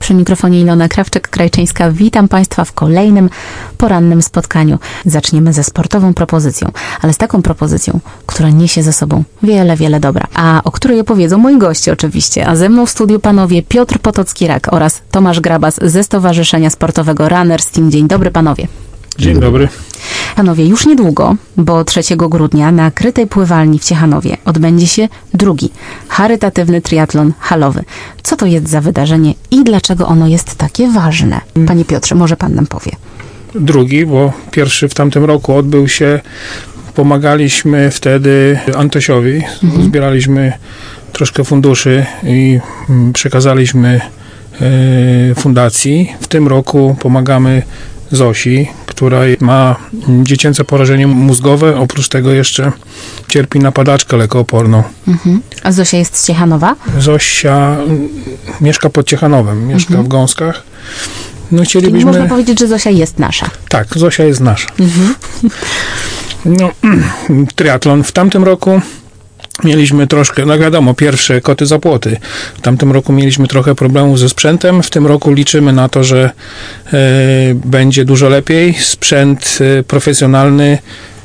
Przy mikrofonie Ilona Krawczyk-Krajczyńska. Witam Państwa w kolejnym porannym spotkaniu. Zaczniemy ze sportową propozycją, ale z taką propozycją, która niesie ze sobą wiele dobra, a o której opowiedzą moi goście oczywiście. A ze mną w studiu panowie Piotr Potocki-Rak oraz Tomasz Grabas ze Stowarzyszenia Sportowego Runners Team. Dzień dobry panowie. Dzień dobry. Panowie, już niedługo, bo 3 grudnia na krytej pływalni w Ciechanowie odbędzie się drugi charytatywny triatlon halowy. Co to jest za wydarzenie i dlaczego ono jest takie ważne? Panie Piotrze, może pan nam powie. Drugi, bo pierwszy w tamtym roku odbył się, pomagaliśmy wtedy Antosiowi, zbieraliśmy troszkę funduszy i przekazaliśmy fundacji. W tym roku pomagamy Zosi, która ma dziecięce porażenie mózgowe, oprócz tego jeszcze cierpi na padaczkę lekooporną. A Zosia jest z Ciechanowa? Zosia mieszka pod Ciechanowem, mieszka w Gąskach. No Czyli można powiedzieć, że Zosia jest nasza. Tak, Zosia jest nasza. No, triatlon w tamtym roku mieliśmy troszkę, no wiadomo, pierwsze koty za płoty. W tamtym roku mieliśmy trochę problemów ze sprzętem. W tym roku liczymy na to, że będzie dużo lepiej. Sprzęt profesjonalny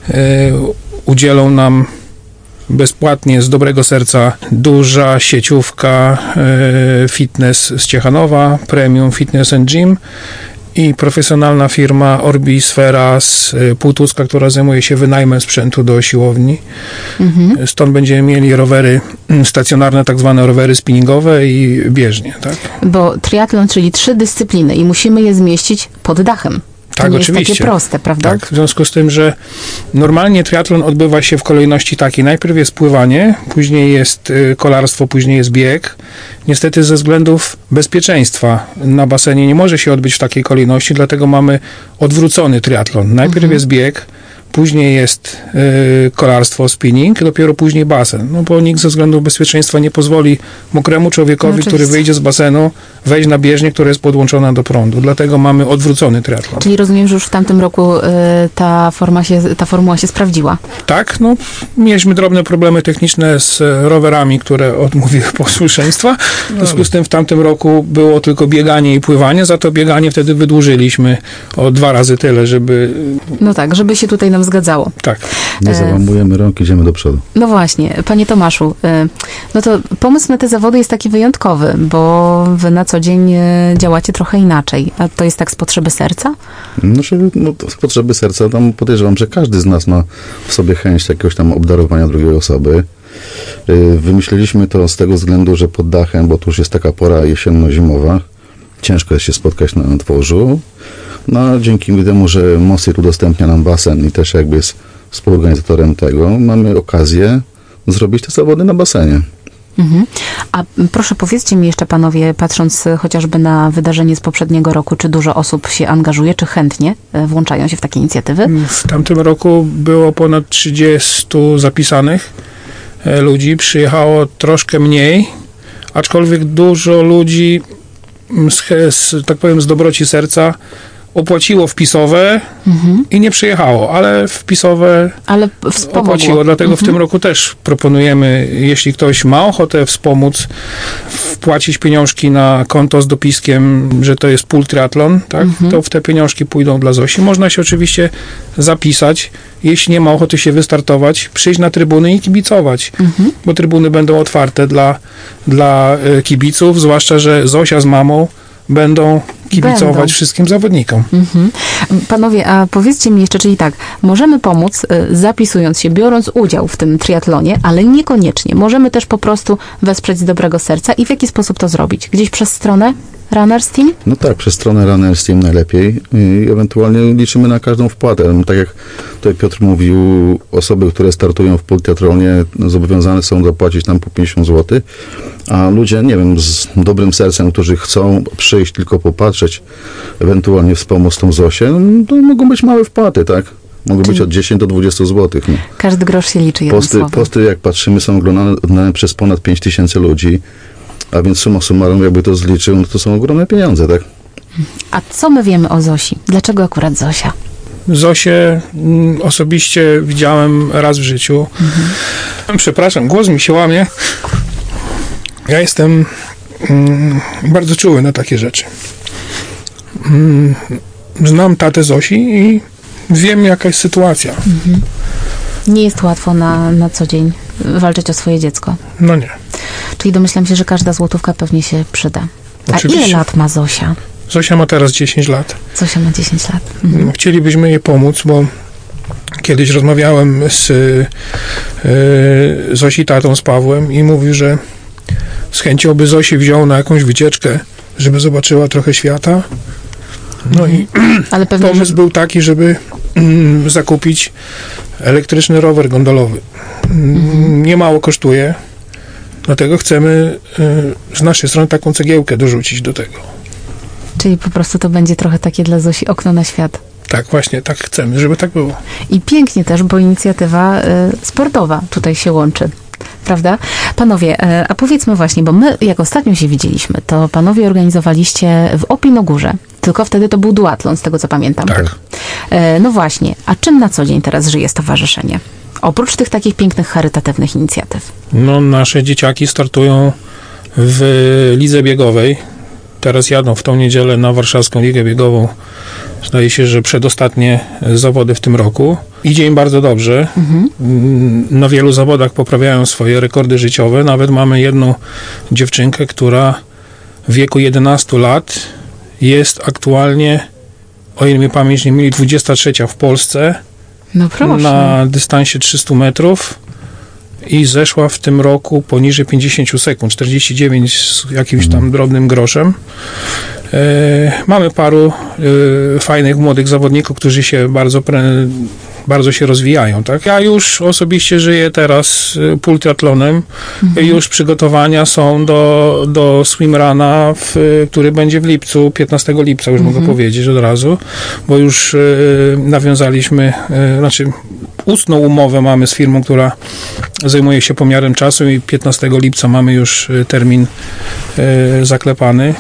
udzielą nam bezpłatnie z dobrego serca duża sieciówka fitness z Ciechanowa, Premium Fitness and Gym i profesjonalna firma Orbisfera z Półtuska, która zajmuje się wynajmem sprzętu do siłowni. Stąd będziemy mieli rowery stacjonarne, tak zwane rowery spinningowe i bieżnie. Tak? Bo triatlon, czyli 3 dyscypliny i musimy je zmieścić pod dachem. To nie oczywiście. Jest takie proste, prawda? Tak, w związku z tym, że normalnie triatlon odbywa się w kolejności takiej. Najpierw jest pływanie, później jest kolarstwo, później jest bieg. Niestety ze względów bezpieczeństwa na basenie nie może się odbyć w takiej kolejności, dlatego mamy odwrócony triatlon. Najpierw jest bieg, później jest kolarstwo, spinning, dopiero później basen. No bo nikt ze względów bezpieczeństwa nie pozwoli mokremu człowiekowi, który wyjdzie z basenu, wejść na bieżnię, która jest podłączona do prądu. Dlatego mamy odwrócony triatlon. Czyli rozumiem, że już w tamtym roku ta formuła się sprawdziła. Tak, no mieliśmy drobne problemy techniczne z rowerami, które odmówiły posłuszeństwa. W związku z tym w tamtym roku było tylko bieganie i pływanie, za to bieganie wtedy wydłużyliśmy o 2 razy tyle, żeby... No tak, żeby się tutaj nam zgadzało. Tak. Nie załamujemy rąk, idziemy do przodu. No właśnie, panie Tomaszu, no to pomysł na te zawody jest taki wyjątkowy, bo wy na co dzień działacie trochę inaczej. A to jest tak z potrzeby serca? No to z potrzeby serca, tam podejrzewam, że każdy z nas ma w sobie chęć jakiegoś tam obdarowania drugiej osoby. Wymyśliliśmy to z tego względu, że pod dachem, bo tu już jest taka pora jesienno-zimowa, ciężko jest się spotkać na dworzu. No, dzięki temu, że Mosir udostępnia nam basen i też jakby jest współorganizatorem tego, mamy okazję zrobić te zawody na basenie. A proszę powiedzcie mi jeszcze, panowie, patrząc chociażby na wydarzenie z poprzedniego roku, czy dużo osób się angażuje, czy chętnie włączają się w takie inicjatywy? W tamtym roku było ponad 30 zapisanych ludzi, przyjechało troszkę mniej, aczkolwiek dużo ludzi tak powiem z dobroci serca opłaciło wpisowe i nie przyjechało, ale wpisowe opłaciło. Dlatego w tym roku też proponujemy, jeśli ktoś ma ochotę wspomóc, wpłacić pieniążki na konto z dopiskiem, że to jest Pool Triathlon, tak? To w te pieniążki pójdą dla Zosi. Można się oczywiście zapisać, jeśli nie ma ochoty się wystartować, przyjść na trybuny i kibicować, bo trybuny będą otwarte dla kibiców, zwłaszcza, że Zosia z mamą będą kibicować wszystkim zawodnikom. Panowie, a powiedzcie mi jeszcze, czyli tak, możemy pomóc zapisując się, biorąc udział w tym triatlonie, ale niekoniecznie. Możemy też po prostu wesprzeć z dobrego serca i w jaki sposób to zrobić? Gdzieś przez stronę Runners Team? No tak, przez stronę Runners Team najlepiej i ewentualnie liczymy na każdą wpłatę. Tak jak tutaj Piotr mówił, osoby, które startują w triatlonie zobowiązane są zapłacić nam po 50 zł, a ludzie, nie wiem, z dobrym sercem, którzy chcą przyjść tylko popatrzeć, ewentualnie wspomóc tą Zosię, to mogą być małe wpłaty, tak? Mogą być od 10 do 20 zł. No. Każdy grosz się liczy, jednym słowem. Posty, jak patrzymy, są oglądane przez ponad 5000 ludzi, a więc summa summarum, jakby to zliczył, no to są ogromne pieniądze, tak? A co my wiemy o Zosi? Dlaczego akurat Zosia? Zosię osobiście widziałem raz w życiu. Przepraszam, głos mi się łamie. Ja jestem bardzo czuły na takie rzeczy. Znam tatę Zosi i wiem, jaka jest sytuacja. Nie jest łatwo na co dzień walczyć o swoje dziecko. No nie. Czyli domyślam się, że każda złotówka pewnie się przyda. A Oczywiście. ile lat ma Zosia? Zosia ma teraz 10 lat. Zosia ma 10 lat. Chcielibyśmy jej pomóc, bo kiedyś rozmawiałem z Zosi tatą, z Pawłem i mówił, że z chęcią by Zosi wziął na jakąś wycieczkę, żeby zobaczyła trochę świata. No i Ale pewnie, pomysł był taki, żeby zakupić elektryczny rower gondolowy. Niemało kosztuje, dlatego chcemy z naszej strony taką cegiełkę dorzucić do tego. Czyli po prostu to będzie trochę takie dla Zosi okno na świat. Tak, właśnie, tak chcemy, żeby tak było. I pięknie też, bo inicjatywa sportowa tutaj się łączy. Prawda? Panowie, a powiedzmy właśnie, bo my jak ostatnio się widzieliśmy, to panowie organizowaliście w Opinogórze, tylko wtedy to był duatlon, z tego co pamiętam. Tak. No właśnie, a czym na co dzień teraz żyje stowarzyszenie? Oprócz tych takich pięknych, charytatywnych inicjatyw. No, nasze dzieciaki startują w lidze biegowej. Teraz jadą w tą niedzielę na Warszawską Ligę Biegową. Zdaje się, że przedostatnie zawody w tym roku. Idzie im bardzo dobrze. Na wielu zawodach poprawiają swoje rekordy życiowe. Nawet mamy jedną dziewczynkę, która w wieku 11 lat jest aktualnie, o ile mnie pamięć nie myli, 23 w Polsce. No proszę. Na dystansie 300 metrów i zeszła w tym roku poniżej 50 sekund, 49 z jakimś tam drobnym groszem. Mamy paru fajnych młodych zawodników, którzy się bardzo się rozwijają, tak? Ja już osobiście żyję teraz pultriatlonem. Już przygotowania są do swimruna, który będzie w lipcu, 15 lipca już mogę powiedzieć od razu, bo już nawiązaliśmy, ustną umowę mamy z firmą, która zajmuje się pomiarem czasu i 15 lipca mamy już termin zaklepany.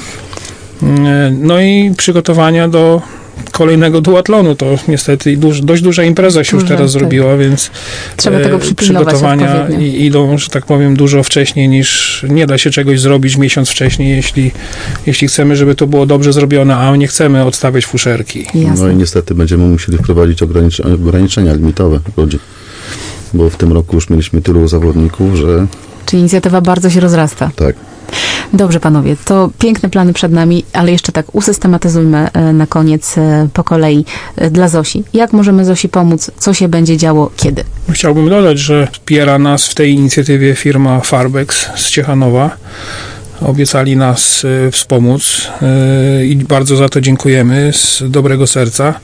No i przygotowania do kolejnego duatlonu. To niestety dość duża impreza się już teraz zrobiła, więc trzeba tego przygotowania idą, że tak powiem, dużo wcześniej niż nie da się czegoś zrobić miesiąc wcześniej, jeśli chcemy, żeby to było dobrze zrobione, a nie chcemy odstawiać fuszerki. Jasne. No i niestety będziemy musieli wprowadzić ograniczenia limitowe ludzi, bo w tym roku już mieliśmy tylu zawodników, że... Czyli inicjatywa bardzo się rozrasta. Tak. Dobrze, panowie, to piękne plany przed nami, ale jeszcze tak usystematyzujmy na koniec po kolei dla Zosi. Jak możemy Zosi pomóc? Co się będzie działo? Kiedy? Chciałbym dodać, że wspiera nas w tej inicjatywie firma Farbex z Ciechanowa. Obiecali nas wspomóc i bardzo za to dziękujemy z dobrego serca.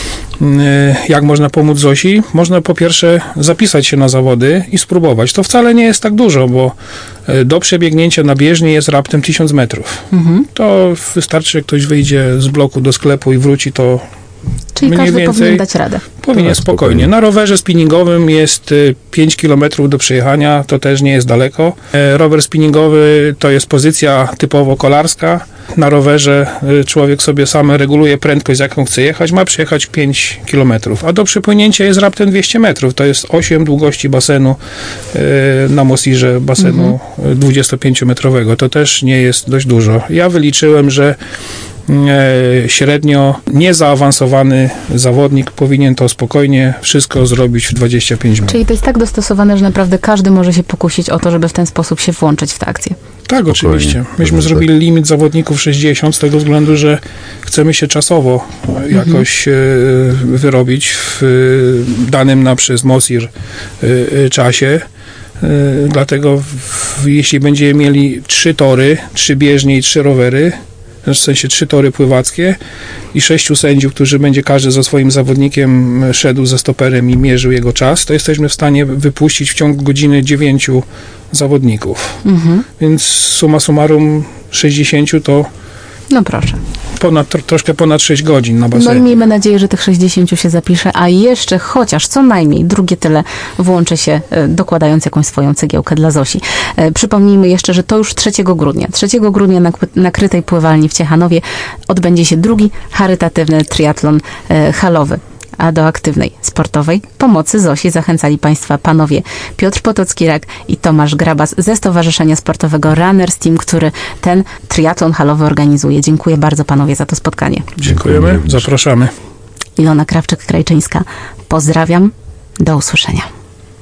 Jak można pomóc Zosi? Można po pierwsze zapisać się na zawody i spróbować. To wcale nie jest tak dużo, bo do przebiegnięcia na bieżni jest raptem 1000 metrów. To wystarczy, że ktoś wyjdzie z bloku do sklepu i wróci, to czyli mniej każdy więcej powinien dać radę. Powinien spokojnie. Na rowerze spinningowym jest 5 km do przejechania, to też nie jest daleko. Rower spinningowy to jest pozycja typowo kolarska. Na rowerze człowiek sobie sam reguluje prędkość, z jaką chce jechać. Ma przejechać 5 km, a do przepłynięcia jest raptem 200 metrów. To jest 8 długości basenu na Mosirze, basenu 25-metrowego. To też nie jest dość dużo. Ja wyliczyłem, że średnio niezaawansowany zawodnik powinien to spokojnie wszystko zrobić w 25 minut. Czyli to jest tak dostosowane, że naprawdę każdy może się pokusić o to, żeby w ten sposób się włączyć w tę akcję. Tak, oczywiście. Myśmy zrobili limit zawodników 60 z tego względu, że chcemy się czasowo jakoś wyrobić w danym przez Mosir czasie. Dlatego jeśli będziemy mieli 3 tory, 3 bieżnie i 3 rowery, w sensie 3 tory pływackie i 6 sędziów, którzy będzie każdy za swoim zawodnikiem szedł ze stoperem i mierzył jego czas, to jesteśmy w stanie wypuścić w ciągu godziny 9 zawodników. Więc summa summarum 60 to no proszę. Troszkę ponad 6 godzin na basenie. No i miejmy nadzieję, że tych 60 się zapisze, a jeszcze chociaż co najmniej drugie tyle włączy się, dokładając jakąś swoją cegiełkę dla Zosi. Przypomnijmy jeszcze, że to już 3 grudnia. 3 grudnia na krytej pływalni w Ciechanowie odbędzie się drugi charytatywny triatlon halowy. a do aktywnej, sportowej pomocy Zosi zachęcali Państwa panowie Piotr Potocki-Rak i Tomasz Grabas ze Stowarzyszenia Sportowego Runners Team, który ten triatlon halowy organizuje. Dziękuję bardzo panowie za to spotkanie. Dziękujemy, zapraszamy. Ilona Krawczyk-Krajczyńska. Pozdrawiam. Do usłyszenia.